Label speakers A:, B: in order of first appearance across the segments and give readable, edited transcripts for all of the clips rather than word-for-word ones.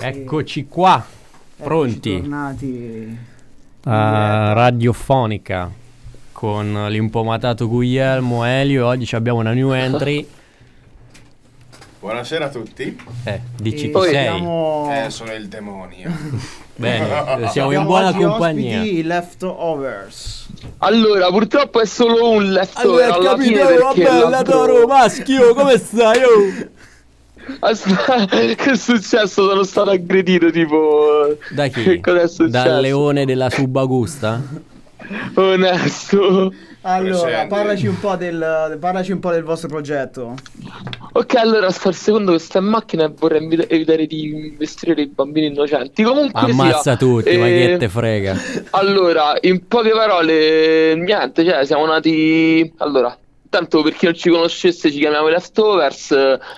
A: Eccoci qua, pronti.
B: Tornati
A: Radiofonica con l'impomatato Guglielmo, Elio. Oggi abbiamo una new entry.
C: Buonasera a tutti.
A: Dici chi
B: poi
A: sei?
C: Sono il demonio.
A: Bene, siamo in
B: abbiamo
A: buona
B: oggi
A: compagnia.
B: ospiti i Leftovers.
D: Allora, purtroppo è solo un leftover alla fine perché
A: bella Toro, maschio, come stai?
D: Aspetta, che è successo? Sono stato aggredito, tipo...
A: Da chi?
D: Che cosa è successo?
A: Dal leone della Subagusta?
D: Onesto.
B: Allora, parlaci un po' del vostro progetto.
D: Ok, allora sto al secondo che sto in macchina e vorrei evitare di investire dei bambini innocenti. Comunque
A: Ammazza tutti, ma che te frega?
D: Allora, in poche parole, niente, cioè siamo nati... Allora, tanto per chi non ci conoscesse ci chiamiamo i Leftovers.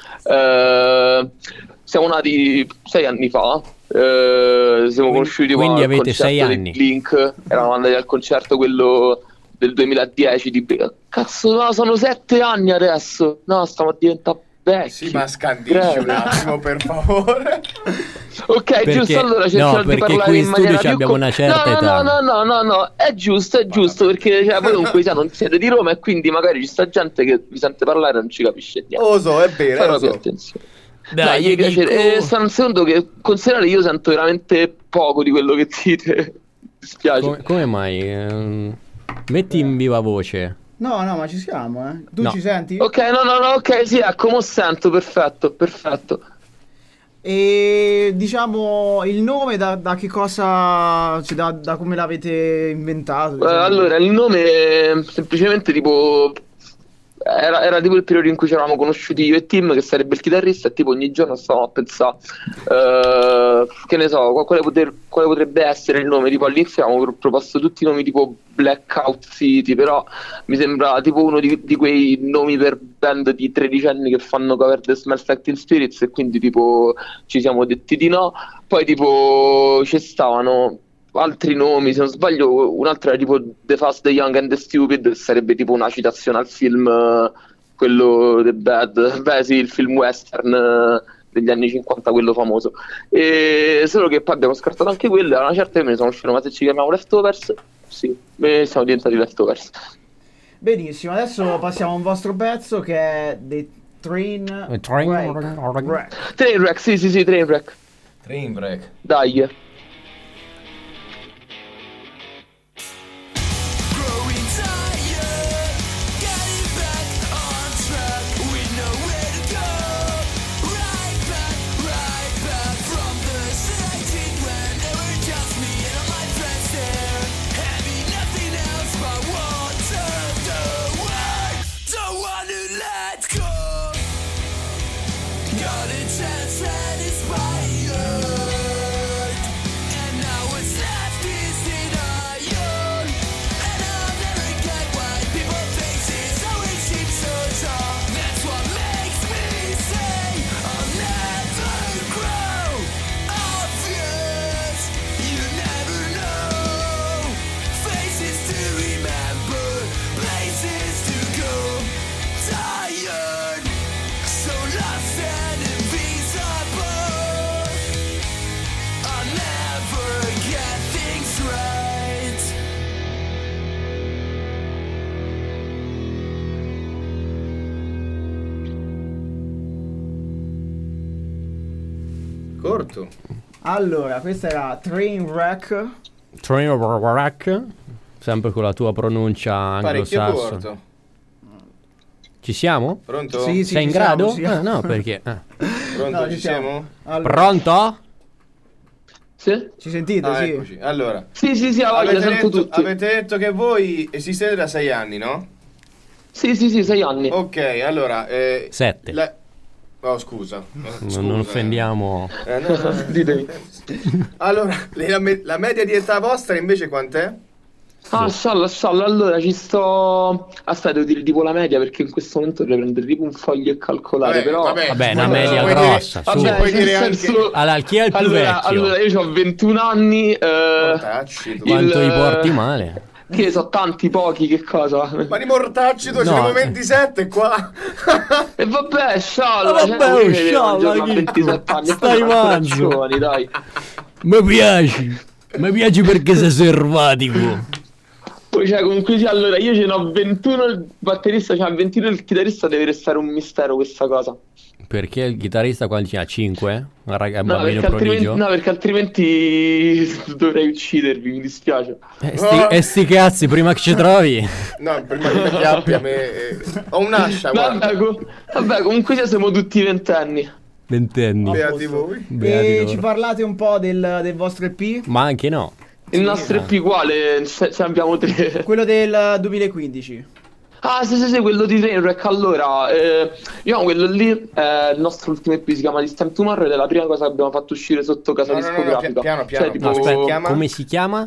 D: Siamo nati 6 anni fa. Siamo conosciuti
A: quindi
D: al
A: avete 6
D: concerto
A: anni.
D: di Blink. Eravamo andati al concerto quello del 2010 di Blink. Cazzo, no, sono 7 anni adesso. No, stiamo a diventare vecchi.
C: Sì, ma scandisci un attimo, per favore.
D: Ok,
A: Perché,
D: giusto, allora cercherò di
A: perché
D: parlare
A: qui in
D: in maniera
A: studio
D: più
A: abbiamo una certa età.
D: No, è giusto, perché cioè, voi comunque non siete di Roma e quindi magari ci sta gente che vi sente parlare e non ci capisce niente.
C: Oso, è vero,
D: Farò più attenzione. Dai, mi piace. Stanno un secondo che considerate io sento veramente poco di quello che dite. Mi dispiace.
A: Come mai? Metti in viva voce.
B: No, ma ci siamo, eh. Tu
A: No.
B: ci senti?
D: Ok, no, ok, sì, ecco, mo sento, perfetto.
B: E diciamo il nome da che cosa, cioè da come l'avete inventato? Diciamo.
D: Allora, il nome semplicemente tipo era tipo il periodo in cui ci eravamo conosciuti io e Tim, che sarebbe il chitarrista, e tipo ogni giorno stavamo a pensare che ne so, quale potrebbe essere il nome. Tipo all'inizio avevamo proposto tutti i nomi tipo Blackout City, però mi sembra tipo uno di quei nomi per band di 13 anni che fanno cover The Smells Like Teen Spirits, e quindi tipo ci siamo detti di no. Poi tipo ci stavano altri nomi, se non sbaglio un altro era tipo The Fast, The Young and The Stupid, che sarebbe tipo una citazione al film quello The Bad, beh sì, il film western degli anni 50, quello famoso. E solo che poi abbiamo scartato anche quello, e a una certa io me ne sono uscito, ma se ci chiamiamo Leftovers, sì, siamo diventati Leftovers.
B: Benissimo, adesso passiamo a un vostro pezzo che è The Train Wreck.
D: Trainwreck, sì, Trainwreck.
C: Trainwreck.
D: Dai.
C: Corto.
B: Allora, questa era Trainwreck.
A: Trainwreck, sempre con la tua pronuncia
C: Parecchio
A: anglosassone.
C: corto.
A: Ci siamo?
C: Pronto?
B: Sì,
A: Sei in
B: ci siamo,
A: grado?
B: ci siamo.
A: No, perché?
C: Pronto,
B: No,
C: ci siamo?
B: Allora,
A: Pronto?
D: Sì?
B: ci sentite?
C: Ah,
B: Sì.
C: eccoci. Allora,
D: Sì,
C: avete
D: sento
C: detto,
D: tutti.
C: avete detto che voi esistete da 6 anni, no?
D: Sì, 6 anni.
C: Ok, allora...
A: 7.
C: Oh, scusa.
A: Non offendiamo.
C: No.
D: Ditemi.
C: Allora, la media di età vostra invece quant'è?
D: Ah, scialla, allora ci sto... Aspetta, devo dire tipo la media, perché in questo momento dovrei prendere tipo un foglio e calcolare, però...
A: Vabbè, una
C: puoi-
A: media
C: puoi
A: grossa,
C: dire-
A: su.
C: vabbè, puoi
D: nel
C: dire anche...
D: senso-
A: Allora, chi è il più vecchio?
D: Allora, io ho 21 anni,
C: Mortacci, tu.
A: Quanto
D: il-
A: li porti male?
D: che so, tanti, pochi, che cosa?
C: Ma di mortacci tu,
A: No.
C: siamo 27 qua.
D: E vabbè, scialla.
A: Vabbè, scialla,
D: 27 anni.
A: Stai manzo.
D: Giovani, dai.
A: Mi piaci perché sei selvatico.
D: Poi comunque allora io ce n'ho 21, il batterista c'ha 21, il chitarrista deve restare un mistero questa cosa.
A: Perché il chitarrista quanti ha? 5? Un
D: No, perché altrimenti dovrei uccidervi, mi dispiace.
A: Sti cazzi, prima che ci trovi.
C: No, prima che mi chiappi a me. Ho un'ascia, guarda.
D: Vabbè, comunque siamo tutti ventenni.
C: Beati voi.
B: E ci parlate un po' del vostro EP?
A: Ma anche no.
D: Il nostro EP quale? Ce abbiamo 3.
B: Quello del 2015.
D: Ah, sì, quello di Trainwreck. Allora, quello lì, il nostro ultimo EP si chiama This Time Tomorrow ed è la prima cosa che abbiamo fatto uscire sotto casa discografica.
C: Piano.
A: Aspetta, come si chiama?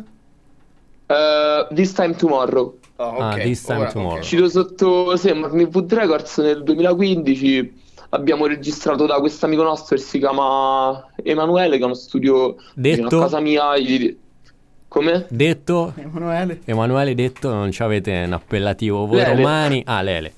D: This Time Tomorrow.
A: This Time Tomorrow.
D: Uscito sotto Wood Records nel 2015. Abbiamo registrato da questo amico nostro che si chiama Emanuele, che è uno studio vicino a casa mia. Come?
A: Detto
B: Emanuele
A: detto, non ci avete un appellativo voi
D: Lele.
A: romani? Lele.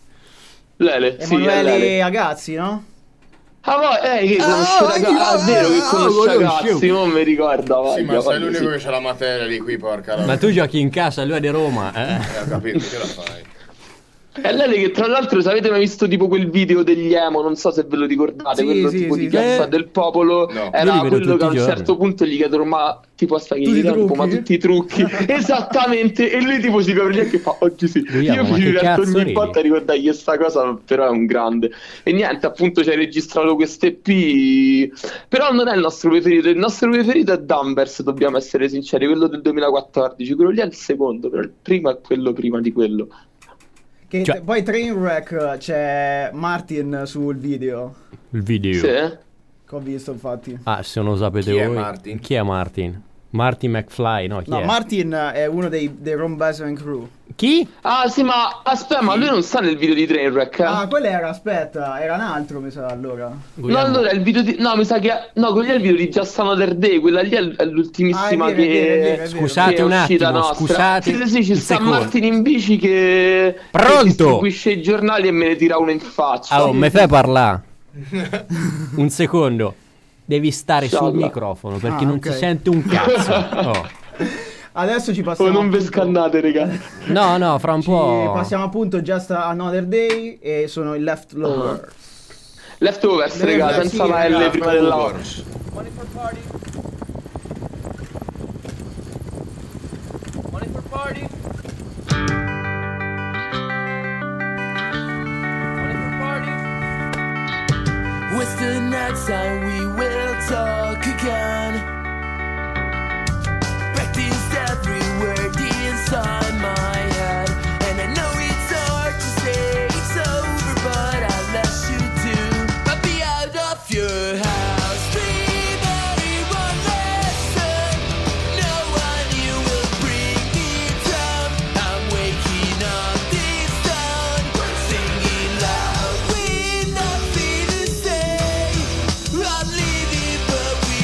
B: Emanuele Agazzi, no?
D: Che conosce ragazzi. È vero che conosce ragazzi, non mi ricorda.
C: Sì, ma sei l'unico che c'ha la materia di qui, porca la.
A: Ma tu giochi in casa, lui è di Roma,
C: Ho capito, che la fai?
D: È lei che tra l'altro, se avete mai visto tipo quel video degli emo, non so se ve lo ricordate, quello tipo di Piazza del Popolo,
C: no.
D: era quello che a un certo punto gli chiedono ma tipo ma tutti i trucchi esattamente, e lui tipo si copre gli occhi e fa oggi sì. Io mi diverto ogni volta a ricordargli questa cosa, però è un grande. E niente, appunto ci hai registrato questo EP, però non è il nostro preferito è Dumbers, dobbiamo essere sinceri, quello del 2014, quello lì è il secondo, però il primo è quello prima di quello.
B: Poi Trainwreck c'è Martin sul video.
A: Il video?
D: Sì.
B: Che ho visto, infatti.
A: Se non lo sapete voi. Chi è Martin? Martin McFly, no? Chi è?
B: Martin è uno dei Ron Basement Crew.
A: Chi?
D: Ah sì, ma aspetta, ma lui non sta nel video di Trainwreck?
B: Quello era un altro, mi sa, allora.
D: No, allora il video di... No, mi sa che... No, quello lì è il video di Just Another Day, quella lì è l'ultimissima
B: è vero.
A: Scusate un attimo, scusate.
D: Sì, ci sta Martin in bici che...
A: Pronto?
D: Che distribuisce i giornali e me ne tira uno in faccia.
A: Me fai parlare? Un secondo. Devi stare sul microfono perché non si sente un cazzo.
B: Adesso ci passiamo.
D: Non vi scannate, raga.
A: No, fra un po'.
B: Passiamo appunto Just Another Day e sono i Leftovers.
D: Leftovers, raga, senza la L prima della O.
E: Money for party. Money for party. Money for party.
F: What's the next time we will talk again? Practiced every word inside my head, and I know it's hard to say it's over, but I'll let you do. I'll be out of your house. Dream anyone listen. No one you will bring me down. I'm waking up this town, singing loud with nothing to say. I'm leaving, but we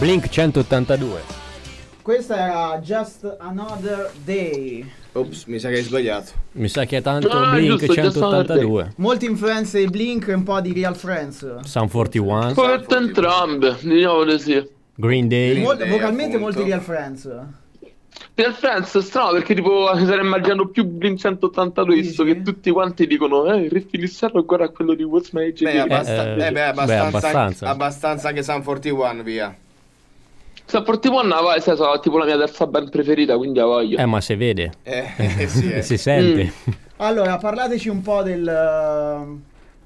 A: Blink 182.
B: Questa era Just Another Day.
C: Ops, mi sa che hai sbagliato.
A: Mi sa che è tanto
D: Ah,
A: Blink
D: giusto,
A: 182.
B: Molte influenze di Blink e un po' di Real Friends.
A: Sun 41,
D: Forse entrambe, diciamo di sì.
A: Green Day.
B: Vocalmente
C: appunto.
B: molti Real Friends.
D: Real Friends è strano perché tipo mi sarei immaginato più Blink 182 visto
B: Dici?
D: che tutti quanti dicono il riff iniziale guarda quello di What's My Age.
C: Beh,
A: abbastanza.
C: abbastanza anche Sun 41, via.
D: Sun 41 è tipo la mia terza band preferita, quindi a voglia.
A: Ma si vede.
C: Sì,
A: Si sente.
B: Allora, parlateci un po' del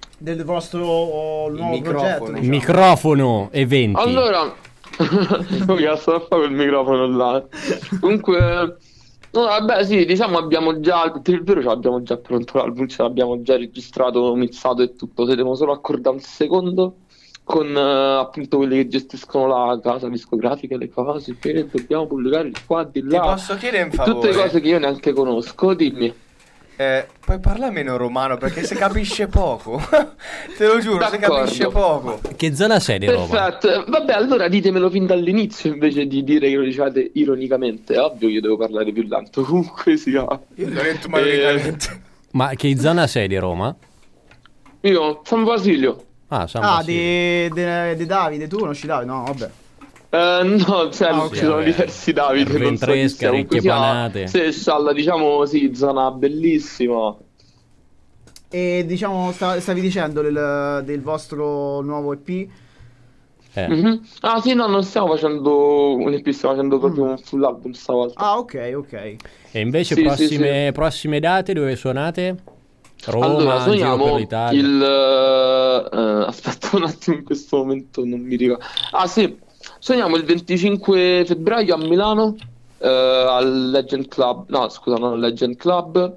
B: vostro nuovo
C: microfono.
B: progetto.
A: Microfono eventi.
D: Allora, mi ha fatto quel microfono là. Comunque, no, vabbè, sì, diciamo abbiamo già, per il vero, abbiamo già pronto l'album, ce l'abbiamo già registrato, mixato e tutto. Se devo solo accordare un secondo con appunto quelli che gestiscono la casa discografica, le cose che dobbiamo pubblicare di qua, di
C: Ti
D: là.
C: posso chiedere un favore?
D: Tutte cose che io neanche conosco, dimmi.
C: Puoi parlare meno romano perché si capisce poco. Te lo giuro, si
D: D'accordo.
C: capisce poco.
A: Che zona sei di Roma?
D: Perfetto, vabbè, allora ditemelo fin dall'inizio invece di dire che lo diciate ironicamente. È ovvio che io devo parlare più lento, comunque sia.
C: Io l'ho detto maledettamente.
A: Ma che zona sei di Roma?
D: Io, San Basilio.
A: Ah, San
B: Ah,
A: Basilio.
B: di Davide, tu conosci Davide? No, vabbè.
D: No, cioè,
B: ok.
D: ci sono
A: Vabbè.
D: diversi Davide. non so chi
A: Ventresca,
D: sia, comunque
A: Ricche
D: sia-
A: Panate.
D: Sì, scialla, diciamo, sì, zona bellissima.
B: E diciamo, stavi dicendo del vostro nuovo EP.
D: Mhm. Ah, sì, no, non stiamo facendo un EP, stiamo facendo proprio un full album stavolta.
B: Ah, ok.
A: E invece
D: Sì,
A: prossime date dove suonate? Roma,
D: Allora,
A: in giro per
D: suoniamo
A: l'Italia.
D: aspetta un attimo, in questo momento non mi ricordo. Ah, sì, suoniamo il 25 febbraio a Milano, al Legend Club. No, scusa, non al Legend Club,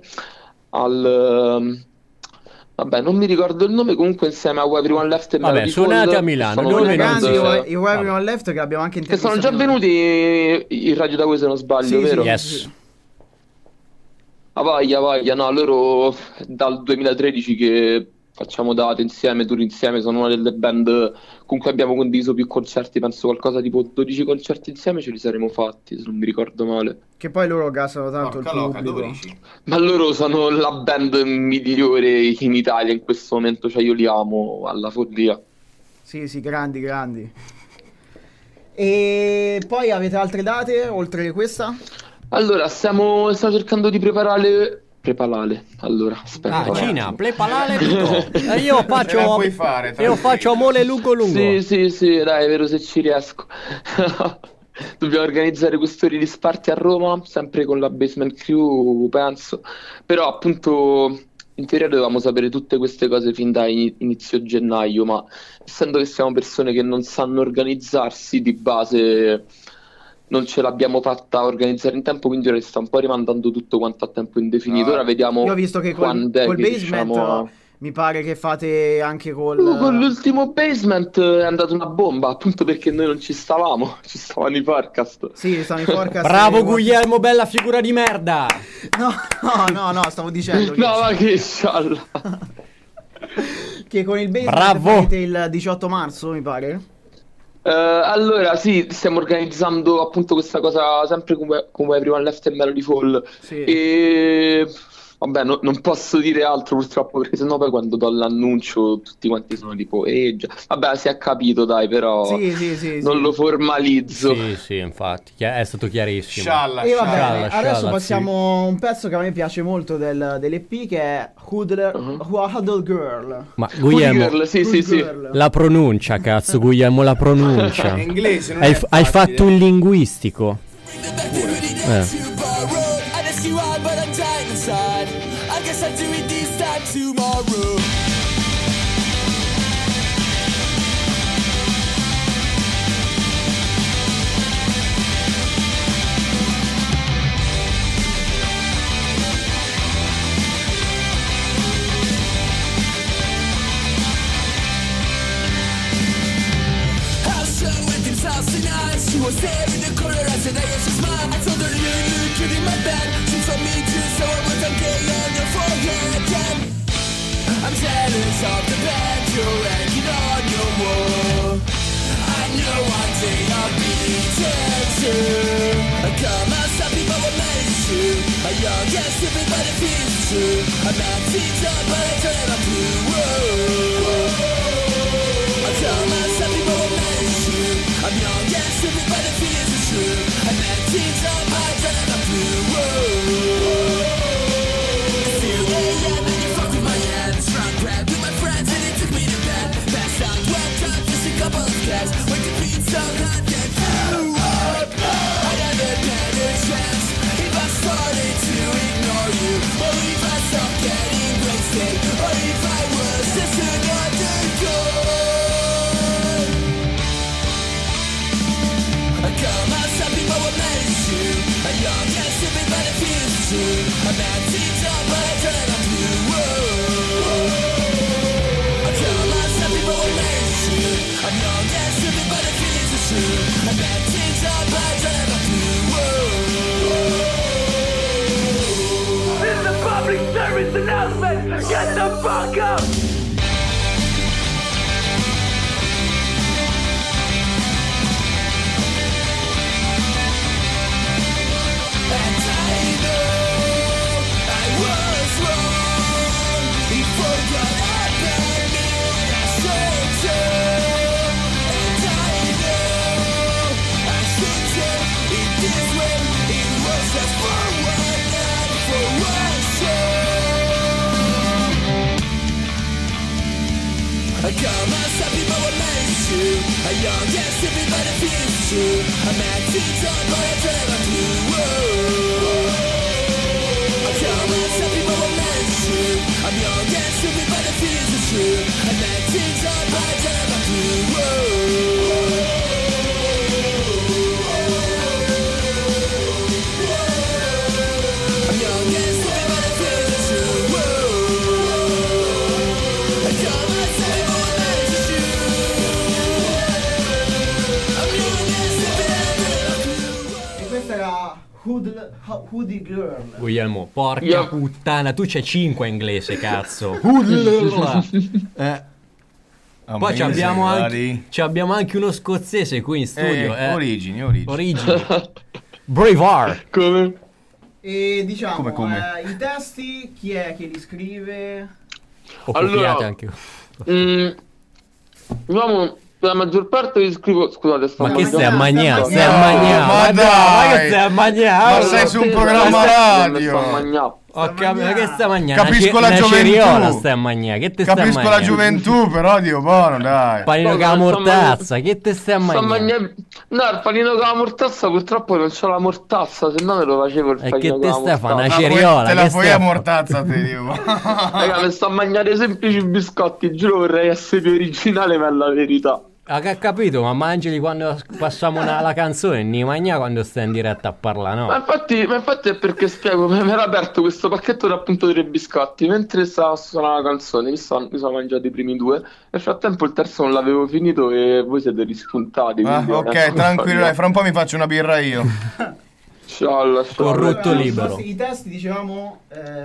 D: vabbè, non mi ricordo il nome, comunque insieme a Everyone Left e
A: Vabbè,
D: Melody
A: suonate
D: Fall,
A: a Milano,
D: sono
A: dove
D: le
A: non
B: Grandi,
A: si sa.
B: i Everyone Left che abbiamo anche
D: che sono
B: intervistato
D: già
B: noi.
D: venuti in radio da voi se non sbaglio,
B: Sì,
D: vero?
B: sì.
A: Yes.
D: A voglia, no, loro dal 2013 che facciamo date insieme, tour insieme, sono una delle band con cui abbiamo condiviso più concerti, penso qualcosa tipo 12 concerti insieme ce li saremo fatti, se non mi ricordo male.
B: Che poi loro gasano tanto
C: Porca
B: il
C: loca,
B: pubblico.
C: 12.
D: Ma loro sono la band migliore in Italia in questo momento, cioè io li amo alla follia.
B: Sì, grandi. E poi avete altre date oltre questa?
D: Allora, stiamo cercando di preparare. Allora, aspetta.
A: Ah,
D: un
A: Cina,
D: attimo.
A: prepalale tutto. E io
C: Ce la
A: faccio
C: puoi fare,
A: io
C: tranquillo.
A: faccio amore lungo.
D: Sì, dai, è vero se ci riesco. Dobbiamo organizzare questo release party a Roma, sempre con la Basement Crew, penso. Però appunto in teoria dovevamo sapere tutte queste cose fin da inizio gennaio, ma essendo che siamo persone che non sanno organizzarsi di base non ce l'abbiamo fatta organizzare in tempo, quindi ora si sta un po' rimandando tutto quanto a tempo indefinito. Ora vediamo
B: Io ho visto che
D: quando è
B: col
D: che
B: Basement
D: riusciamo a-
B: mi pare che fate anche
D: Con l'ultimo Basement è andata una bomba, appunto perché noi non ci stavamo i forecast.
B: Sì, stanno in forecast.
A: Bravo Guglielmo, bella figura di merda.
B: No, stavo dicendo che,
D: No, ma che scialla.
B: che con il Basement
A: Bravo.
B: farete il 18 marzo, mi pare.
D: Allora, sì, stiamo organizzando appunto questa cosa sempre come Everyone Left e Melody Fall.
B: Sì.
D: E vabbè, non posso dire altro purtroppo perché sennò poi quando do l'annuncio tutti quanti sono tipo già. Vabbè, si è capito, dai, però
B: Sì.
D: non lo formalizzo.
A: Sì, infatti, è stato chiarissimo.
C: Scialla,
B: E vabbè,
A: Scialla,
B: adesso
A: scialla,
B: passiamo a un pezzo che a me piace molto dell'EP, che è Huddle Girl.
A: Ma Guglielmo,
D: Girl, sì.
B: Girl.
A: la pronuncia, cazzo, Guglielmo, la pronuncia.
C: In inglese non
A: Hai
C: è
A: hai
C: facile.
A: fatto un linguistico.
F: She was there in the corner, I said, hey, she smiled. I told her, look in my bed. She told me to, so I went, I'm gay on your forehead. I'm jealous. young and stupid, but it feels true. I'm not teacher, but I turn out blue. Whoa. I tell myself people will manage to. I'm young and stupid, but it feels true. I'm not teacher, but I turn out blue. Whoa. I feel the end and you fuck with my hand. Strong grab with my friends and it took me to bed. Passed out 12 times, just a couple of cash. Went to beat so hot that I never had a chance. If I started to ignore you, or if I stopped getting wasted, or if I was just another girl. I call myself people will manage to. I'm young and stupid, but it feels true. I'm not teacher, but I turn out blue. Whoa. I tell myself people will manage to. I'm young and stupid, but it feels true. I'm not teacher, but I turn out blue. Whoa. This is a public service announcement. Get the fuck up. And I know I was wrong. He forgot about me when I said so. And I know I should take it this way. It was just for one night, for one show. I call myself people will manage to. A young and stupid, but it feels true. I'm not teacher, but I turn out blue. Whoa. I call myself people will manage to. I'm young and stupid, but it feels true. I'm not teacher, but I turn out blue. Whoa. I'm young and stupid, but it feels true. Whoa. I call myself people will manage to. I'm young and stupid, but I turn out blue.
B: E questa era Hoodie Girl.
A: Guglielmo, porca
D: Io-
A: puttana, tu c'hai 5 inglese, cazzo. Poi ci abbiamo anche uno scozzese qui in studio.
C: Origini.
A: Origini. Braveheart.
D: Come?
B: E diciamo,
C: Come?
B: I testi chi è che li scrive?
A: O
D: Allora,
A: copiate anche.
D: Diciamo, per la maggior parte vi scrivo. Scusate, sto
A: Ma che stai a
B: mangiando.
A: mangiare? Stai a mangiare?
C: Ma
A: Ma che stai a mangiare?
C: Ma sei su un programma radio.
A: Ma che stai a mangiare?
C: Capisco la
A: una
C: gioventù.
A: ceriola stai a mangiare. Che te stai a
C: Capisco
A: mangiare?
C: la gioventù, però Dio buono, dai.
A: Panino con la mortazza. Che te stai a mangiare?
D: No, il panino con la mortazza purtroppo non c'ho la mortazza, se no me lo facevo il
A: E
D: panino
A: che
D: con
A: te
D: la
A: stai a fare? Una
D: mortazza.
A: ceriola?
C: Te la
A: che
C: puoi
A: stai
C: a
A: a fare?
C: mortazza, te dico.
D: Raga, mi sto a mangiare semplici biscotti, giuro vorrei essere più originale, ma è la verità.
A: Ah, che ho capito, ma mangiali quando passiamo la canzone, ne mangia quando stai in diretta a parlare, no?
D: Ma infatti è perché spiego, mi era aperto questo pacchetto da appunto 3 biscotti, mentre stavo a suonare la canzone, mi sono mangiato i primi 2, nel frattempo il terzo non l'avevo finito e voi siete rispuntati. quindi
C: Ok,
D: adesso
C: tranquillo, dai, fra un po' mi faccio una birra io.
D: Scialla.
A: Corrotto libero.
B: I testi dicevamo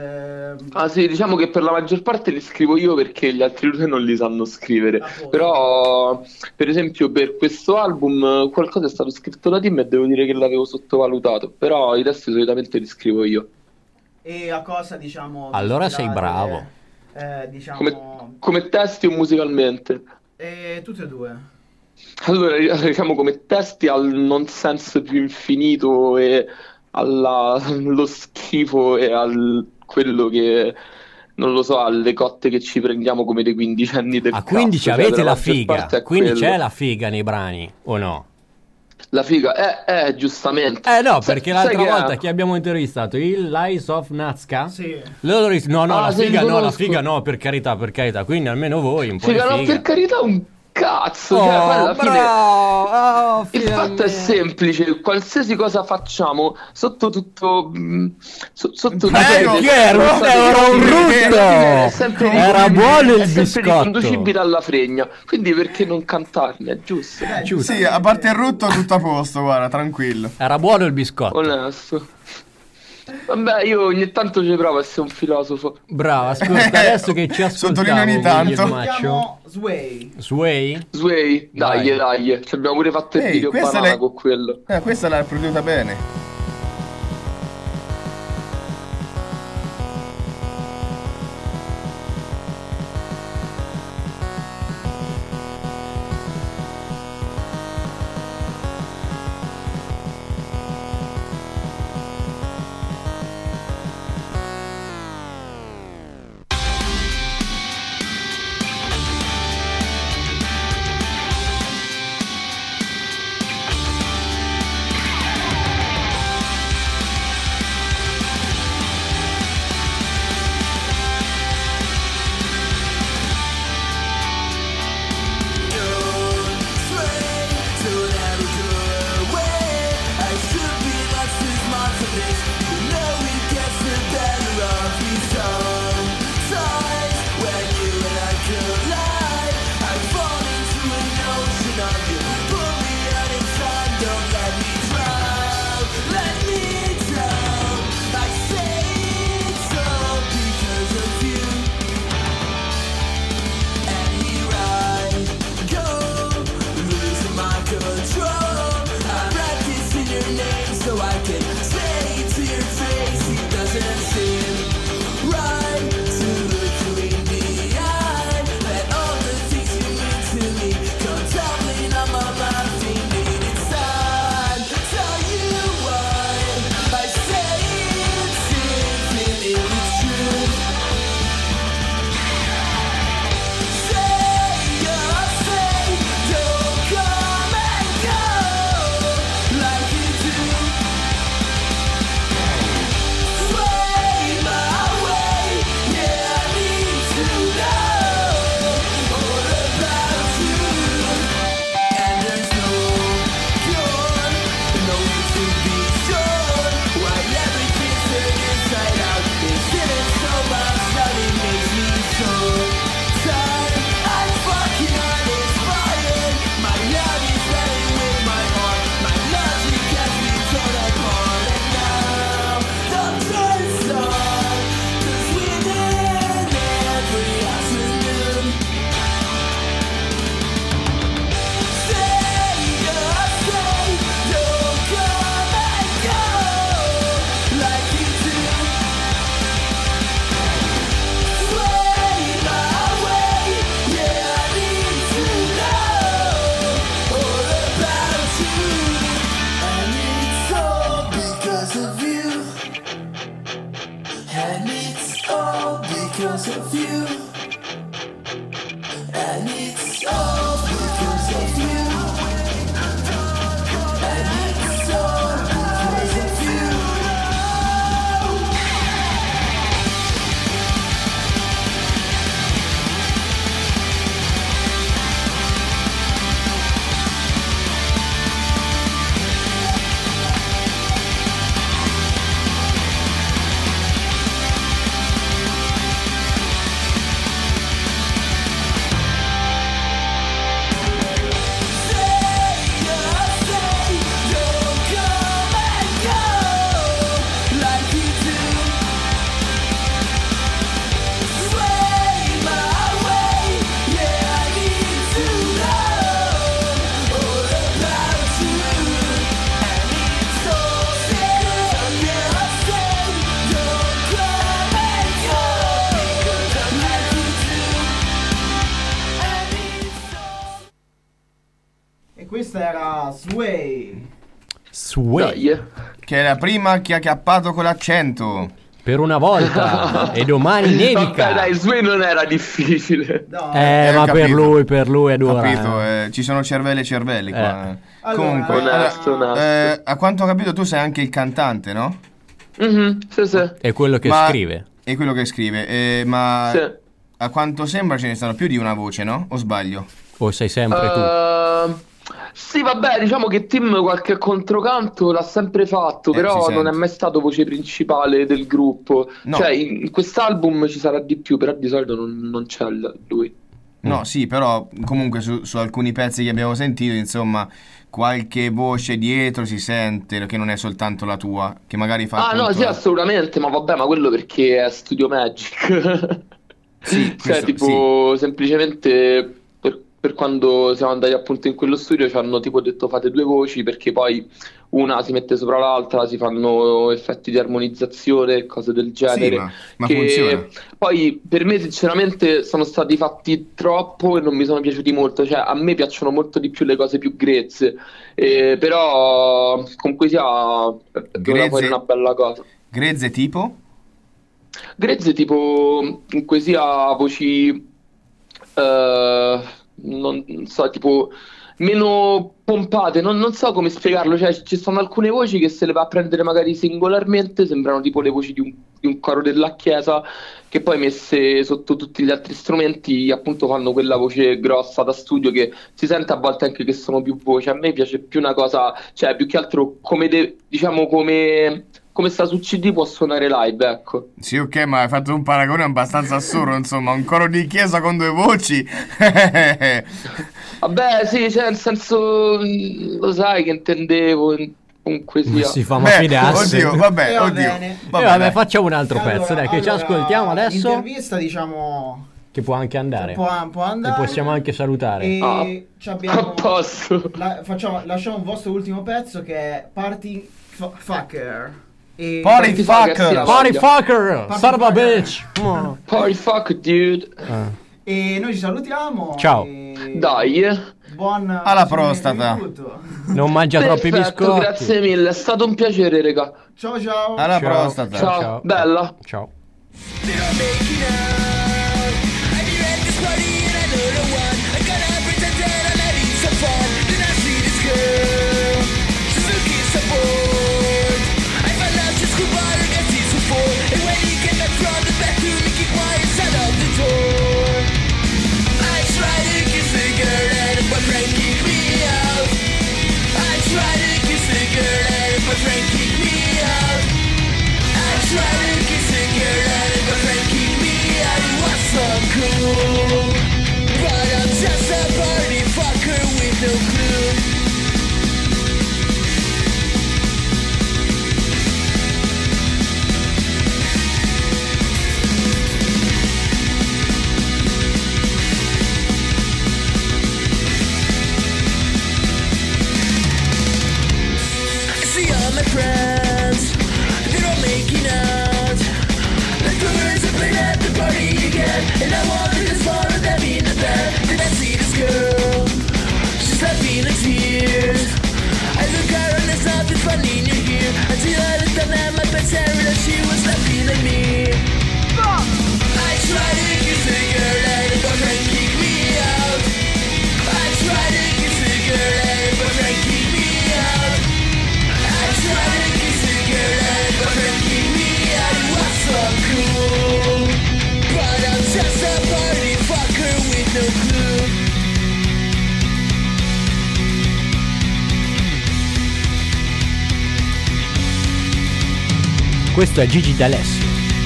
D: Ah sì, diciamo che per la maggior parte li scrivo io perché gli altri due non li sanno scrivere. Però, per esempio, per questo album qualcosa è stato scritto da Tim e devo dire che l'avevo sottovalutato. Però i testi solitamente li scrivo io.
B: e a cosa diciamo
A: Allora
B: ispirate,
A: sei bravo.
B: diciamo
D: Come testi o musicalmente?
B: tutte e due.
D: Allora, diciamo come testi al nonsense più infinito e allo schifo e al quello che non lo so, alle cotte che ci prendiamo come dei quindicenni del
A: Ah, quindi
D: cazzo,
A: avete
D: cioè,
A: la
D: maggior
A: figa.
D: parte è
A: Quindi
D: quello.
A: c'è la figa nei brani, o no?
D: La figa, giustamente.
A: No,
D: Sai-
A: perché l'altra
D: sai che-
A: volta che abbiamo intervistato il Lies of Nazca.
B: Sì.
A: Loro no,
D: Ah,
A: la
D: sì,
A: figa
D: li
A: no, la
D: conosco.
A: figa no, per carità, quindi almeno voi un po'
D: Figa,
A: di
D: no,
A: figa.
D: per carità, un cazzo.
A: Oh,
D: Cioè, poi alla fine
A: bravo!
D: il fatto è semplice, qualsiasi cosa facciamo sotto tutto sotto
C: Prego,
A: Che era un rutto! Era buono il
D: è sempre
A: biscotto.
D: riconducibile alla fregna, quindi perché non cantarne, è giusto,
A: Giusto.
C: Sì, a parte il rutto tutto a posto, guarda, tranquillo.
A: Era buono il biscotto.
D: onesto. Vabbè, io ogni tanto ci provo a essere un filosofo.
A: Bravo, ascolta, adesso che ci ascoltiamo
C: Sottolineo ogni tanto.
A: Guglielmaccio.
B: Chiamo Sway.
A: Sway?
D: Sway, dai, ci abbiamo pure fatto il
C: Ehi,
D: video
C: questa
D: banana
C: l'hai-
D: con quello.
C: Questa l'ha produtta bene.
F: I can say to your face it doesn't seem right to look you in the eye. Let all the things you mean to me come tumbling on my laughing needed side. Tell you why I say it's infinitely true. Say your say, don't come and go like you do. Sway my way, yeah, I need to know all about you. And there's no cure, no need to be sure why everything's turned inside out. Isn't it so much that it makes me so tired? I'm fucking uninspired. My love is running with my heart. My logic has been torn apart. And now the turns on, 'cause we win every afternoon. Say your say, don't come and go like you do. Sway my way, yeah, I need to know all about you. And it's all because of you. And it's all because of you. And it's all because of you. And it's all because of you.
B: E questa era Sway.
A: Sway.
C: Che è la prima che ha chiappato con l'accento.
A: Per una volta. E domani nevica.
D: Vabbè, dai, Sway non era difficile.
B: No,
A: Ma
C: capito.
A: per lui è dura.
C: Capito, ci sono cervelli e cervelli qua.
B: Allora,
C: Comunque,
D: onesto.
C: a quanto ho capito tu sei anche il cantante, no?
D: Sì, sì.
A: È quello che
C: Ma-
A: scrive.
C: È quello che scrive, ma
D: Sì.
C: a quanto sembra ce ne stanno più di una voce, no? O sbaglio?
A: O sei sempre tu?
D: Sì, vabbè, diciamo che Tim qualche controcanto l'ha sempre fatto, però
C: si
D: non è
C: sente.
D: mai stato voce principale del gruppo.
C: No.
D: Cioè, in quest'album ci sarà di più, però di solito non c'è lui.
C: No, sì, però comunque su alcuni pezzi che abbiamo sentito, insomma, qualche voce dietro si sente, che non è soltanto la tua, che magari fa
D: Ah, no,
C: appunto
D: sì, assolutamente, ma vabbè, ma quello perché è Studio Magic.
C: Sì,
D: Cioè,
C: questo,
D: tipo, semplicemente per quando siamo andati appunto in quello studio ci hanno tipo detto fate due voci perché poi una si mette sopra l'altra, si fanno effetti di armonizzazione e cose del genere.
C: Sì, ma
D: che
C: funziona.
D: poi per me sinceramente sono stati fatti troppo e non mi sono piaciuti molto. Cioè, a me piacciono molto di più le cose più grezze, però comunque sia doveva fare una bella cosa.
C: Grezze tipo?
D: Grezze tipo comunque sia voci non so, tipo meno pompate, non so come spiegarlo, cioè ci sono alcune voci che se le va a prendere magari singolarmente sembrano tipo le voci di un coro della chiesa, che poi messe sotto tutti gli altri strumenti appunto fanno quella voce grossa da studio che si sente a volte anche che sono più voci. A me piace più una cosa, cioè più che altro diciamo come sta su CD può suonare live, ecco.
C: Sì, ok, ma hai fatto un paragone abbastanza assurdo, insomma, un coro di chiesa con due voci.
D: Vabbè, sì, cioè nel senso, lo sai che intendevo, comunque sia.
A: Si fa ma fidarsi.
C: Oddio, vabbè,
B: va
C: oddio.
B: bene.
A: Vabbè,
C: dai.
A: facciamo un altro pezzo, dai, che ci ascoltiamo adesso.
B: L'intervista, diciamo,
A: Che può anche andare.
B: può andare.
A: E possiamo anche salutare.
B: E
D: Ah,
B: ci abbiamo,
D: a posto.
B: lasciamo il vostro ultimo pezzo che è Party Fucker. E
C: Party fucker.
A: Party fucker. Son of a bitch.
D: Party fuck, dude.
B: E noi ci salutiamo.
A: Ciao.
D: Dai.
B: Buon
C: Alla prostata.
A: Non mangia troppi
D: Perfetto,
A: biscotti.
D: grazie mille, è stato un piacere, raga.
B: Ciao ciao.
C: Alla
A: Ciao.
C: prostata.
D: Ciao, bella.
A: Ciao.
F: They're all making out. I've been at this party and I know the one. I gotta pretend that I'm having some fun. Then I see this girl, she's looking so bored. I found out she's cool, but I guess she's so full. And when he came back from the bathroom, he keep quiet inside of the door. I tried to kiss the girl and her boyfriend kicked me out. I tried to kiss the girl and her boyfriend kicked me out. I tried to kiss a girl and her boyfriend kicked me out. It was so cool, but I'm just a party fucker with no clue. See all my friends, they're all making out. Like the birds that played at the party again. And I wanted to follow them in the bed. Then I see this girl, she's laughing in tears. I look at her and there's nothing funny in your hair. Until I looked down at my best hair and she was laughing at me. I tried to kiss the girl and her boyfriend kicked me out. I tried to kiss the girl and her boyfriend kicked me out. I tried to kiss a girl and her boyfriend kicked me out. It was so cool, but I'm just a party fucker with no clue.
A: Questo è Gigi D'Alessio.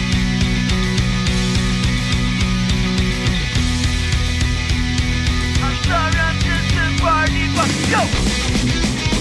F: I'm sorry, I'm just a party fucker. Yo!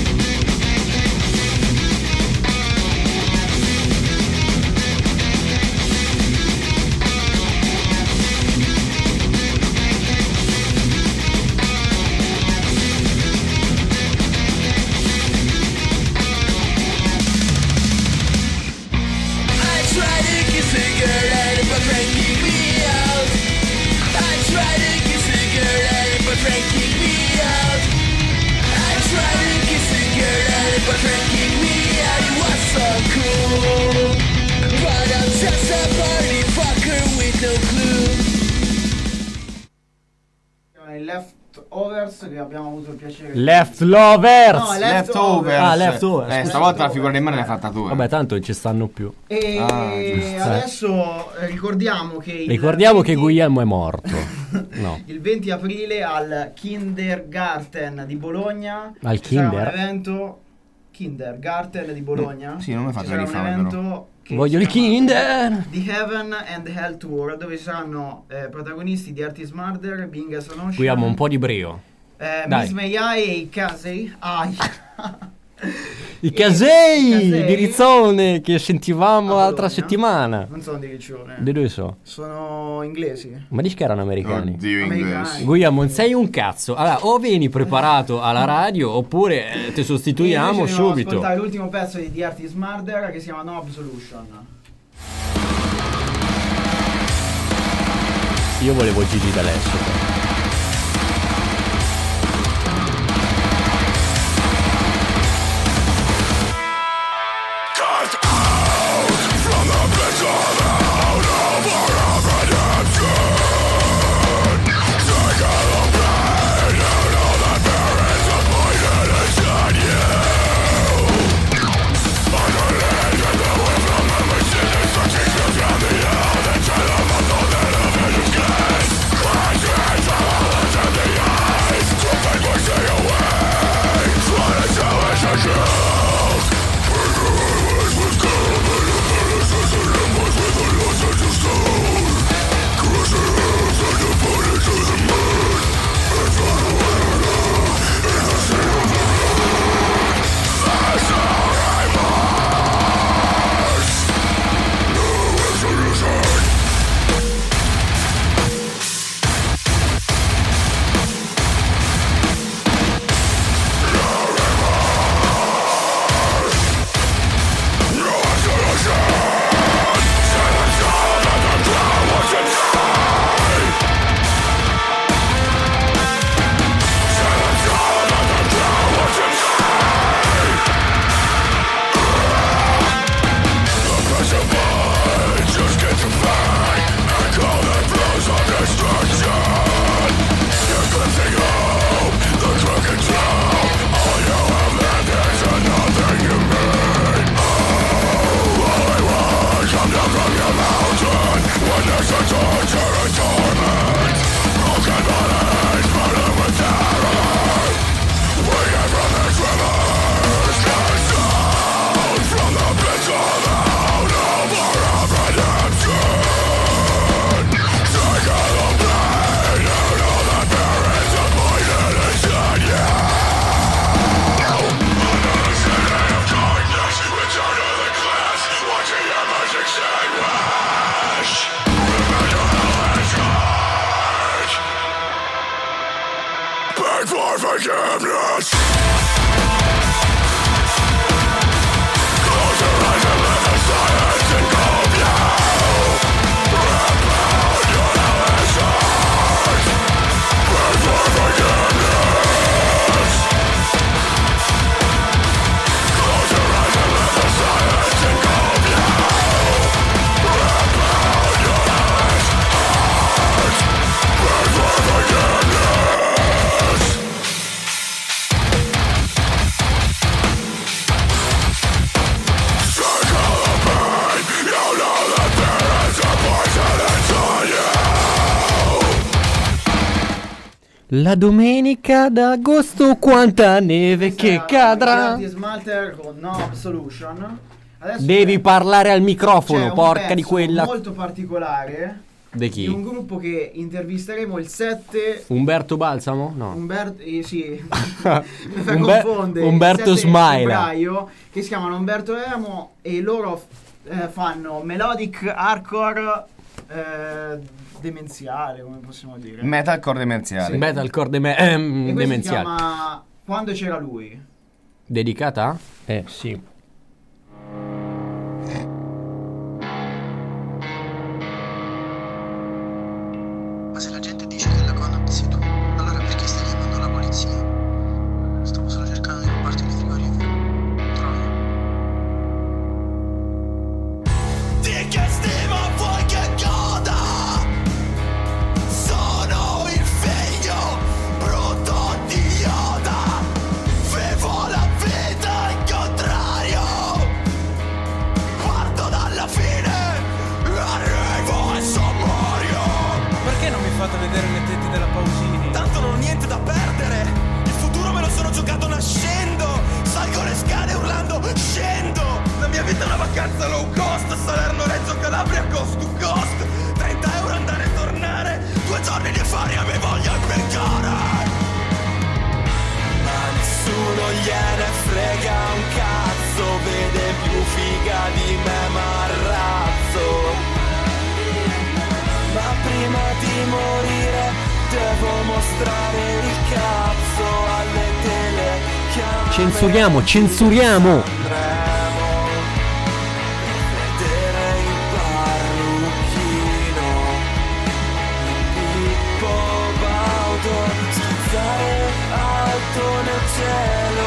F: I tried to kiss a girl and her boyfriend kicked me out. I tried to kiss a girl and her boyfriend kicked me out. I tried to kiss a girl and her boyfriend kicked me out. It was so cool, but I'm just a party fucker with no clue.
B: I Leftovers che abbiamo avuto il piacere
A: Left Lovers.
B: No,
C: Leftovers.
A: Ah, Leftovers, scusa.
C: Stavolta la figura di mano l'hai fatta tu.
A: Vabbè, tanto non ci stanno più.
B: E
C: giusto.
B: adesso ricordiamo che
A: Ricordiamo che
B: 20
A: Guglielmo è morto. No.
B: il 20 aprile al Kindergarten di Bologna
A: Al
B: ci sarà
A: Kinder?
B: un evento Kindergarten di Bologna.
C: Sì, non mi fate
B: Ci sarà un
C: rifarmelo.
B: evento che
A: Voglio
B: si
A: il
B: chiama
A: Kinder.
B: The Heaven and Hell Tour, dove ci saranno protagonisti di Artist Murder, Being as an Ocean,
A: Qui abbiamo un po' di brio. Dai.
B: Miss May I e i Casey.
A: I Casei
B: Casei
A: di Rizzone che sentivamo
B: a
A: l'altra
B: Bologna.
A: settimana.
B: Non sono di Riccione,
A: Di dove so?
B: sono inglesi.
A: Ma dici che erano americani?
C: Oddio, inglese.
B: Americani.
A: Guglielmo, non sei un cazzo. Allora, o vieni preparato alla radio oppure ti
B: E
A: sostituiamo
B: invece andiamo ad
A: subito.
B: ascoltare l'ultimo pezzo di The Artist Murder che si chiama No Absolution.
A: Io volevo Gigi D'Alessio.
G: Let's go.
A: La domenica d'agosto quanta neve che cadrà.
B: Smalter con No Absolution. Adesso
A: Devi parlare al microfono,
B: c'è un
A: porca di
B: pezzo
A: quella.
B: molto particolare
A: Di chi?
B: di un gruppo che intervisteremo il 7
A: Umberto Balsamo? No.
B: sì, mi fa confondere.
A: Umberto
B: il 7
A: Smaila.
B: febbraio, che si chiamano Umberto Emo e loro fanno melodic hardcore demenziale, come possiamo dire.
C: Metalcore demenziale.
B: Sì.
A: Metalcore
B: E questo si
A: demenziale.
B: chiama Quando c'era lui.
A: Dedicata? Sì.
G: Ma se la gente dice che la Conant sei tu, allora perché stai chiamando la polizia? Stavo solo cercando di rubarti il frigorifero. Troia.
F: Di che stima vuoi che goda? Sono il figlio brutto di Yoda. Vivo la vita in contrario. Parto dalla fine, arrivo al sommario.
E: Perché non mi fate vedere le tette della Pausini?
F: Tanto non ho niente da perdere. Il futuro me lo sono giocato nascendo. Salgo le scale urlando scendo. La mia vita è una vacanza low cost. Salerno, Reggio Calabria, cost to cost. 30 euro andare e tornare. 2 giorni di ferie mi voglio impeccare. Ma nessuno gliene frega un cazzo. Vede più figa di me Marrazzo. Ma prima di morire devo mostrare il cazzo alle telecamere.
A: Censuriamo.
F: Andremo a vedere il parrucchino, il Pippo Baudo, schizzare alto nel cielo.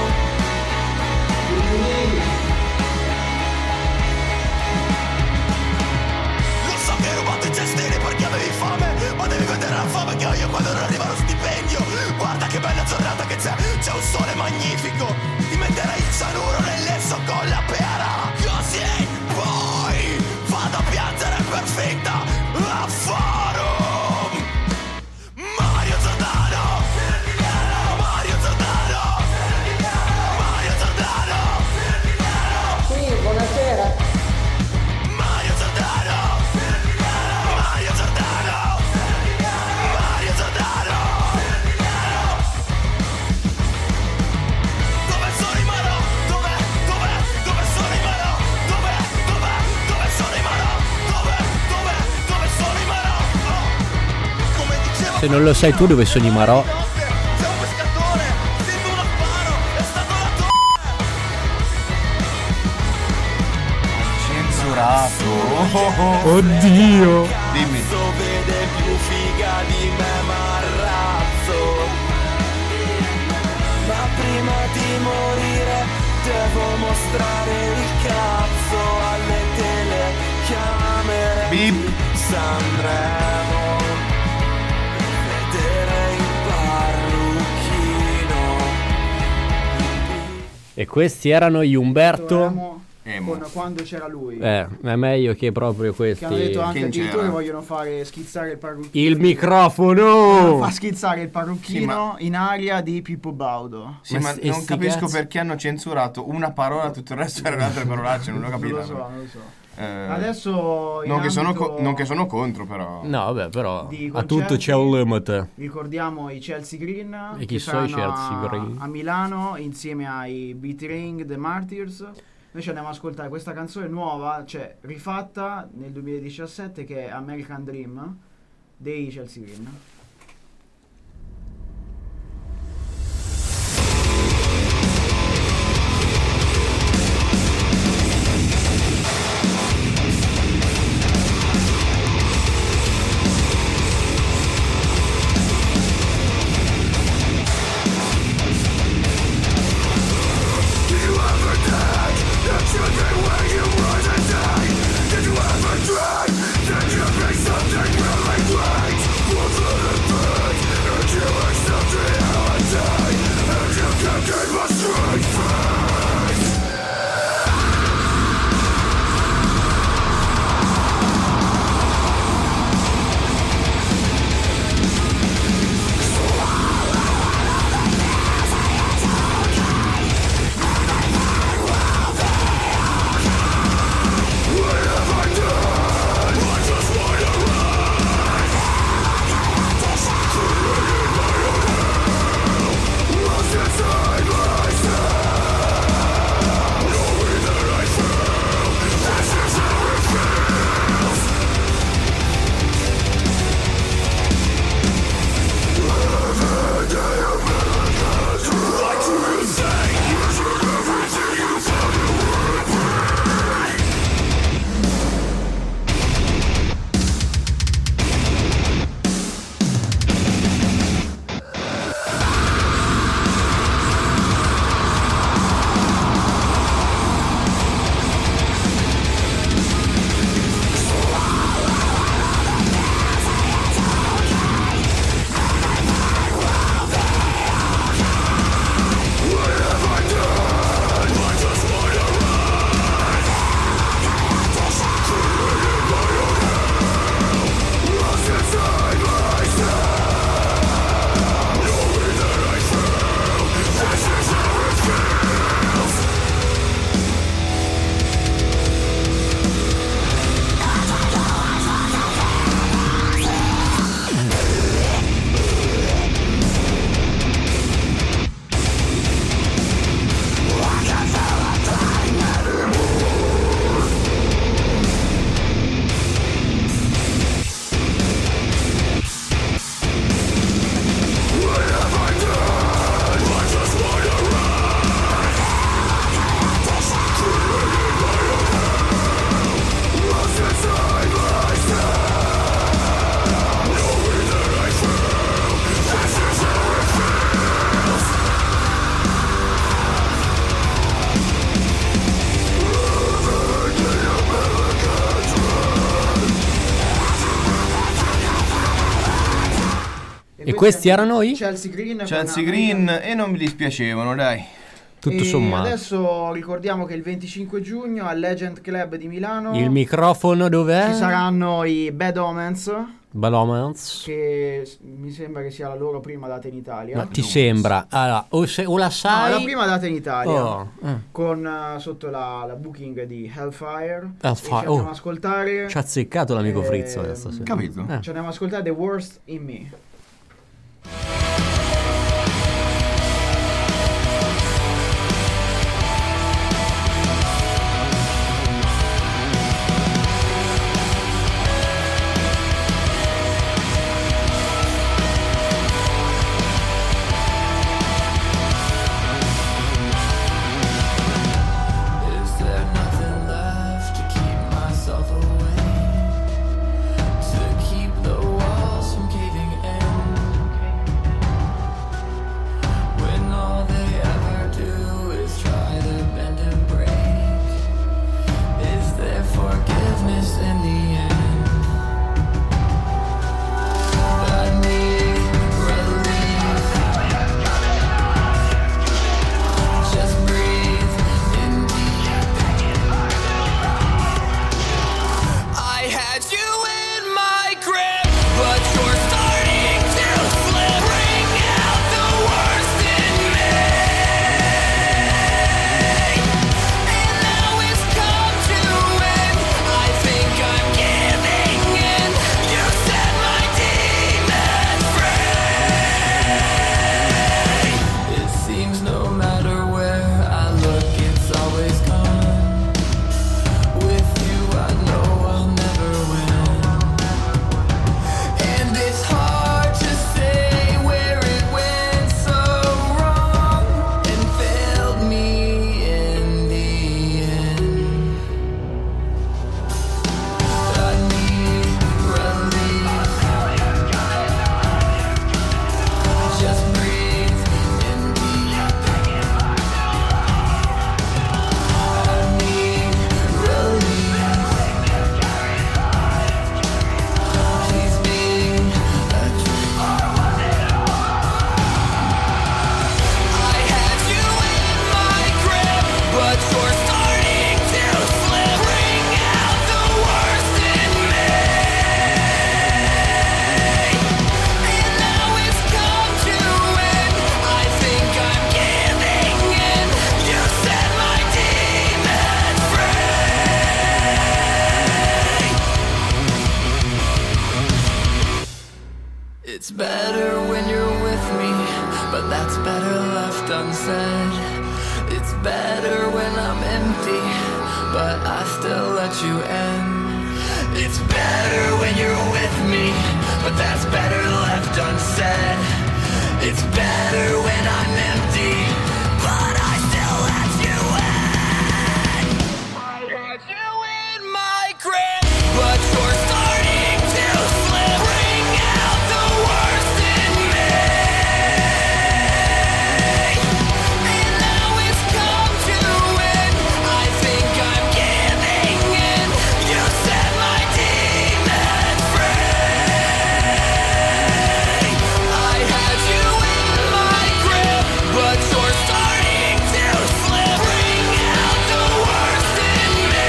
F: Lo so che hai rubato i cestini perché avevi fame, ma devi vedere la fame che ho io quando non arriva lo stipendio. Guarda che bella giornata che c'è un sole magnifico. Ti metterai il cianuro nel lesso con la pera. Così poi vado a piangere per finta a forum. Mario Giordano, Mario Giordano, Mario Giordano.
H: Sì, buonasera.
F: Mario Giordano, Mario Giordano, Mario Giordano. Dove sono i Marò? Dove sono i Marò? Dove sono i Marò? Dove sono i Marò? Come dicevo,
A: Se non lo sai tu dove sono i Marò.
F: c'è un pescatore, sento uno sparo, è stato la
C: Censurato.
A: Oddio.
C: Dimmi.
F: cazzo vede più figa di me Marrazzo. Ma prima di morire devo mostrare il cazzo alle telecamere.
C: Beep.
F: Sanremo, vedere il parrucchino.
A: E questi erano gli Umberto.
C: Emo.
B: Con Quando c'era lui.
A: È meglio che proprio
B: Che hanno detto
A: questi.
B: anche
C: Che
B: addirittura
C: c'era?
B: che vogliono fare schizzare il parrucchino.
A: Il microfono.
B: Fa schizzare il parrucchino
C: Sì,
B: in aria di Pippo Baudo.
C: Sì, ma
A: e
C: non
A: sti
C: capisco
A: cazzi?
C: perché hanno censurato una parola, tutto il resto erano altre parolacce, non l'ho
B: Non
C: capito.
B: lo so, non lo so.
C: Eh,
B: Adesso in
C: non che sono
B: ambito-
C: non che sono contro, però.
A: No, vabbè, però
B: Di
A: a tutto
B: concerti.
A: c'è un limite.
B: Ricordiamo i Chelsea Green
A: E chi
B: che
A: sono i
B: saranno
A: Chelsea Green?
B: a Milano insieme ai Beat Ring The Martyrs. Noi ci andiamo ad ascoltare questa canzone nuova, cioè rifatta nel 2017, che è American Dream dei Chelsea Green.
A: E questi erano i?
B: Chelsea Green.
C: Chelsea Green, e non mi dispiacevano, dai.
A: Tutto sommato.
B: Adesso ricordiamo che il 25 giugno al Legend Club di Milano
A: Il microfono dov'è?
B: ci saranno i Bad Omens,
A: Balomans.
B: che mi sembra che sia la loro prima data in Italia.
A: Ma ti sembra? Allora, o la
B: No,
A: sai?
B: la prima data in Italia.
A: Oh,
B: Con sotto la booking di Hellfire.
A: Hellfire,
B: E ci andiamo
A: oh.
B: a ascoltare.
A: Ci ha azzeccato l'amico Frizzo adesso. Sì.
C: Capito?
B: Ci andiamo a ascoltare The Worst in Me.
F: Is there nothing left to keep myself away? To keep the walls from caving in? When all they ever do is try to bend and break? Is there forgiveness in the end? I need relief. Just breathe in I had you in my grip, but you're starting to slip. Bring out the worst in me. And now it's come to end. I think I'm giving in. You set my demons free. It seems no matter where I look, it's always gone. With you, I know I'll never win. And it's hard to say where it went so wrong and failed me in the end. I need relief. Just breathe in I need relief. Please be a dream. I had you in my grip, but you're starting to slip. Bring out the worst in me. And now it's come to end. I think I'm giving in. You set my demons free. It's better when you're with me, but that's better left unsaid. It's better when I'm empty, but I still let you in. It's better when you're with me, but that's better left unsaid. It's better when I'm empty, but I still let you in. I had you in my grip, but you're starting to slip. Bring out the worst in me. And now it's come to end. I think I'm giving in. You set my demons free. I had you in my grip, but you're starting to slip. Bring out the worst in me.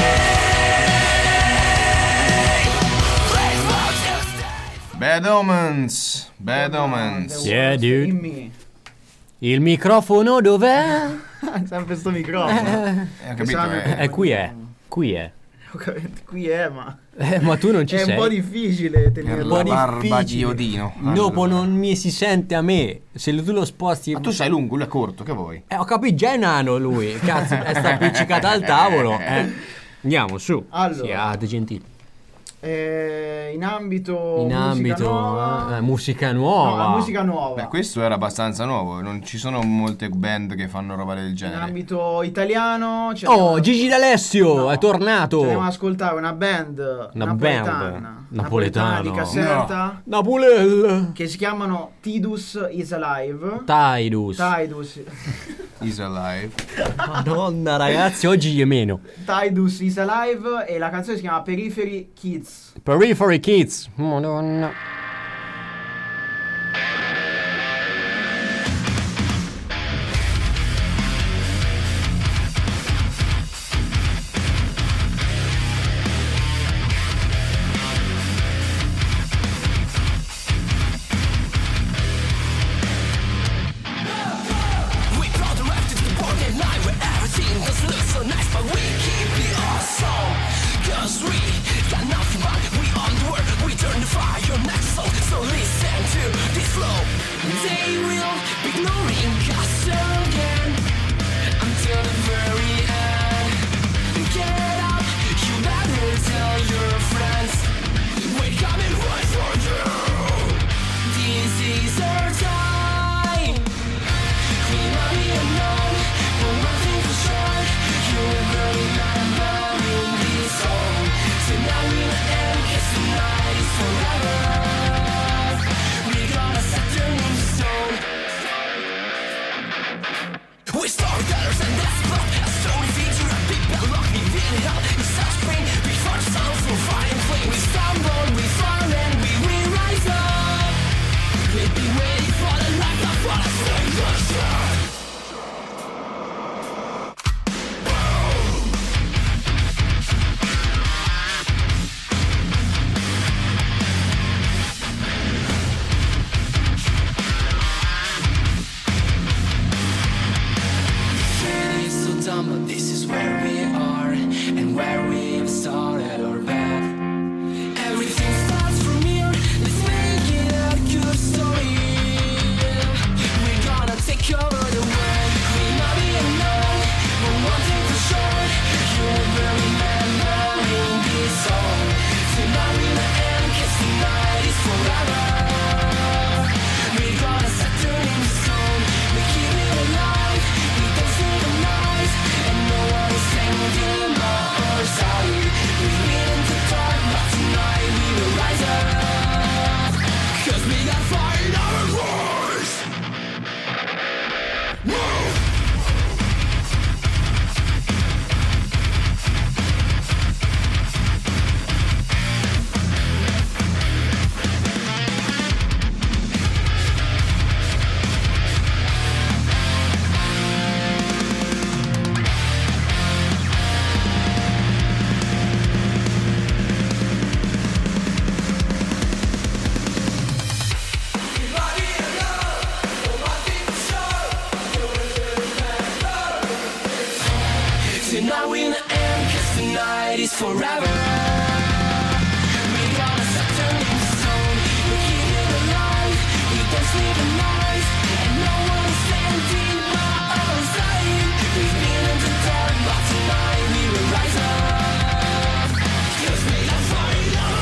F: Please won't you stay?
C: Bad Omens. Bad Omens.
B: The
A: Yeah,
B: Worst
A: dude.
B: in Me.
A: Il microfono dov'è?
B: Sempre sto microfono.
C: Capito?
B: Esame.
A: Qui è. Qui è.
B: Qui è, ma
A: Ma tu non ci
B: è
A: sei.
B: un po' difficile
C: Per
B: tenerlo.
C: la
A: po'
C: barba di
A: difficile.
C: Odino.
A: Dopo
C: Allora.
A: non mi si sente a me. Se tu lo sposti.
C: Ma tu sei lungo, lui è corto, che vuoi?
A: Ho capito, già è nano lui. Cazzo, sta appiccicata al tavolo. Andiamo su.
B: Allora.
A: Siate gentili.
B: In ambito
A: In
B: musica
A: ambito
B: nuova.
A: musica
B: No,
A: nuova.
B: la musica nuova.
C: Beh, questo era abbastanza nuovo. Non ci sono molte band che fanno roba del
B: In
C: genere.
B: ambito italiano ci
A: Oh,
B: andiamo-
A: Gigi D'Alessio
B: No,
A: è tornato.
B: ci andiamo ad ascoltare una band napoletana di Caserta
A: Napolel.
B: che si chiamano Tidus is Alive.
A: Tidus.
C: Is Alive.
A: Madonna ragazzi, oggi è meno.
B: Tidus is Alive e la canzone si chiama Periphery Kids.
A: Periphery Kids. Madonna.
F: in hell, it's such pain. Before the sun will fire and flame, we stumble, we fall, and we will rise up. We'll be waiting for the light of what I say the shot. But this is where we are and where we've started our path. Everything starts from here. Let's make it a good story. We're gonna take over the world. We're not being known, but one thing for sure, you will remember in this song. Tonight we're gonna end, 'cause tonight is forever. We're gonna set the in stone. We keep it alive. We don't sleep the night. And no one is standing by our side. We've been in the dark, but tonight we will rise up. 'Cause we got fire in our voice. Tonight we're gonna end, 'cause tonight is forever. We're gonna set the in stone. We keep it alive. We don't sleep the night. And no one is standing by our side. We've been in the dark, but tonight we will rise up. 'Cause we got fire in our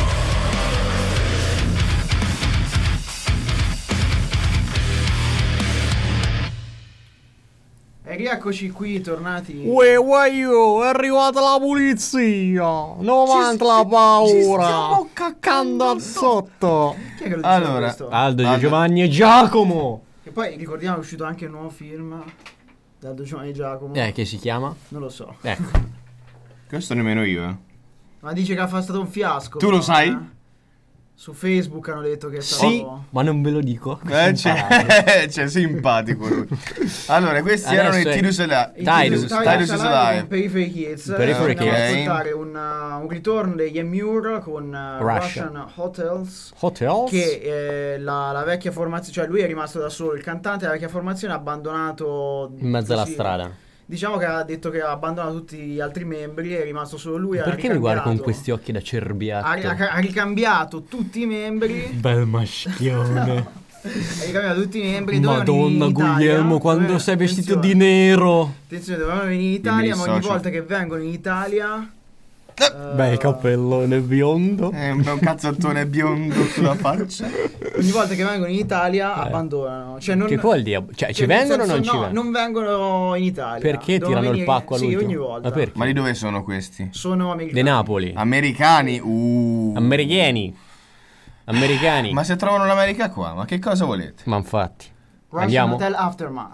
B: E rieccoci qui, tornati.
A: Uè, io, è arrivata la polizia. Non avanti la
B: Ci
A: paura.
B: stiamo caccando
A: sotto.
B: Chi è che lo dice
C: Allora,
B: questo?
A: Aldo, Giovanni e Giacomo.
B: E poi ricordiamo è uscito anche un nuovo film di Aldo Giovanni e Giacomo.
A: Che si chiama?
B: Non lo so.
A: Ecco.
C: Questo nemmeno io.
B: Ma dice che ha stato un fiasco.
C: Tu lo sai?
B: Su Facebook hanno detto che è stato...
A: Sì, ma non ve lo dico.
C: C'è simpatico lui. Allora, questi
A: Adesso
C: erano i
A: è-
C: Tyrus Alive.
A: Tyrus
C: Tyrus is Alive.
B: Periphery Kids.
A: Periphery
B: Andiamo ad
C: Kids.
B: ascoltare un ritorno degli Emmure con Russian Hotels.
A: Hotels?
B: Che la vecchia formazione, cioè lui è rimasto da solo, il cantante della vecchia formazione ha abbandonato
A: In mezzo alla
B: così.
A: strada.
B: Diciamo che ha detto che ha abbandonato tutti gli altri membri, è rimasto solo lui.
A: Perché mi guarda con questi occhi da cerbiatto?
B: Ha ricambiato tutti i membri.
A: Bel maschione.
B: Ha ricambiato tutti i membri. dovevano venire
A: Madonna
B: in Italia.
A: Guglielmo, quando
B: Dovevano-
A: sei vestito
B: attenzione,
A: di nero.
B: Attenzione, dovevano venire in Italia,
C: Dimmi
B: ma ogni
C: dissocio.
B: volta che vengono in Italia...
A: Beh, cappellone biondo.
C: È un cazzottone biondo sulla faccia.
B: Ogni volta che vengono in Italia abbandonano. Cioè non,
A: Che vuol dire? Cioè, ci
B: nel
A: vengono o non
B: senso,
A: ci
B: no,
A: vengono?
B: non vengono in Italia.
A: Perché
B: Devono
A: tirano il
B: venire-
A: pacco
B: Sì,
A: all'ultimo?
B: ogni volta.
A: Ma perché?
C: Ma di dove sono questi?
B: Sono americani.
A: De Napoli.
C: Americani?
A: Americani. Americani.
C: Ma se trovano l'America qua, ma che cosa volete?
A: Ma infatti.
B: Russian
A: Andiamo?
B: Hotel Aftermath.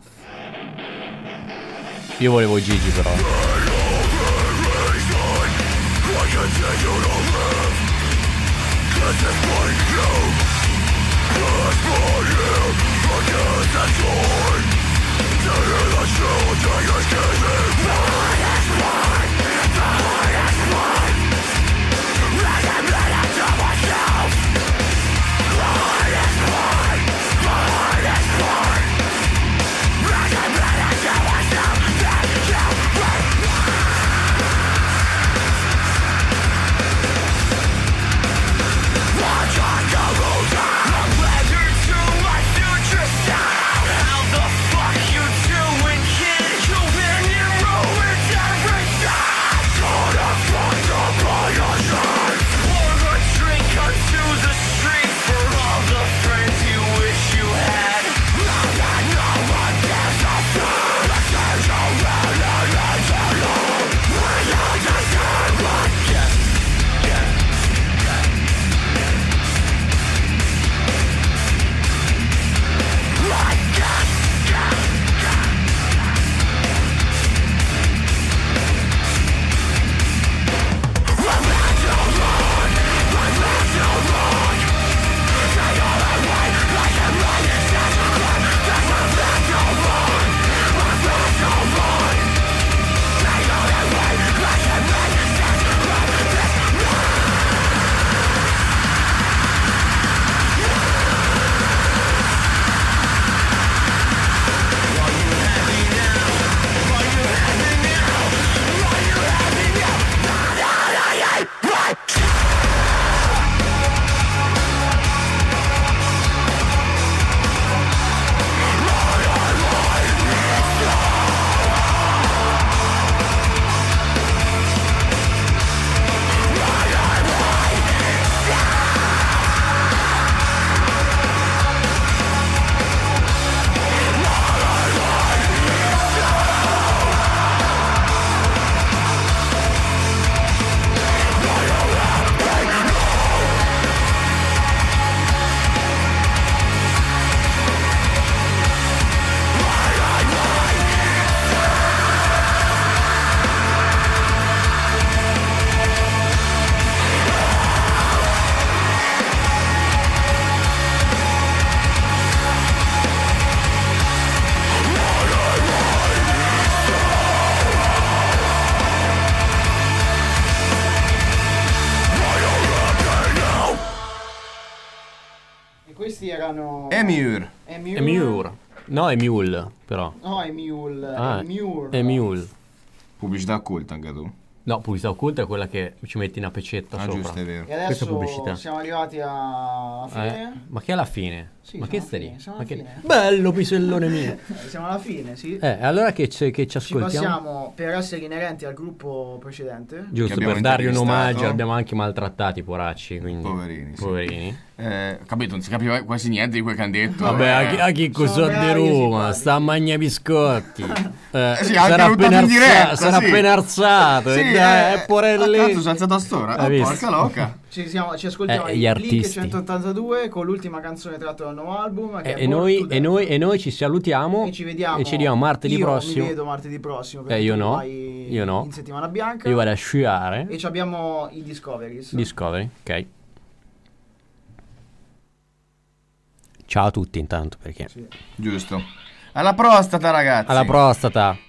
A: Io volevo Gigi però.
F: How the fuck you doing, kid? You've been in ruins.
B: questi erano
C: Emure.
A: Emure. No, è Mule, però.
B: No, è Mule.
A: Ah,
B: Emure.
A: è Mule.
C: Pubblicità occulta anche tu.
A: No, pubblicità occulta è quella che ci metti una pecetta sopra.
C: Giusto, è vero.
B: E
A: Questa è
B: adesso
A: pubblicità.
B: siamo arrivati alla fine.
A: Ma che alla fine?
B: Sì,
A: ma
B: siamo
A: che stai
B: alla
A: lì?
B: fine, siamo
A: Ma
B: alla
A: che...
B: fine.
A: Bello pisellone mio.
B: Siamo alla fine, sì.
A: Allora che ci
B: Ci
A: ascoltiamo?
B: passiamo per essere inerenti al gruppo precedente.
A: Giusto,
C: Che abbiamo
A: per dargli un
C: intervistato.
A: omaggio, abbiamo anche maltrattati, poracci, quindi...
C: Poverini, sì.
A: Poverini.
C: Capito, non si capiva quasi niente di quel che hanno detto.
A: Vabbè, a chi
B: Sono
A: cosa di
B: bravi e
A: Roma,
B: simpatici.
A: sta a mangia biscotti.
C: sì, anche
A: sarà
C: buttato
A: appena
C: in diretta,
A: sarà
C: sì.
A: appena arzato.
C: Sì,
A: e dai,
C: cazzo,
A: porelli.
C: sono alzato a stora.
A: Hai visto?
C: Porca loca.
B: Ci ascoltiamo
A: Gli
B: i
A: artisti.
B: Blink 182 con l'ultima canzone tratta dal nuovo album. Che è
A: E
B: Born to Death.
A: noi ci salutiamo.
B: E ci vediamo.
A: E ci vediamo martedì
B: Io
A: prossimo.
B: mi vedo martedì prossimo. perché
A: Io
B: tu
A: no.
B: vai
A: Io no.
B: In settimana bianca.
A: Io vado a sciare.
B: E ci abbiamo i Discoveries.
A: Discovery, ok. Ciao a tutti intanto, perché
B: Sì.
C: Giusto. Alla prostata, ragazzi.
A: alla prostata.